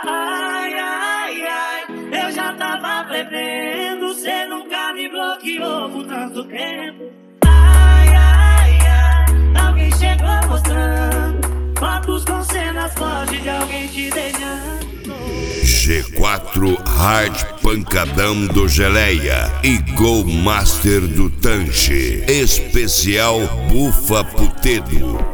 Ai, ai, ai, eu já tava prevendo, cê nunca me bloqueou por tanto tempo. Ai, ai, ai, alguém chegou mostrando fotos com cenas fortes de alguém te beijando. G4 Hard Pancadão do Geleia e Go Master do Tanche. Especial Bufa Putedo.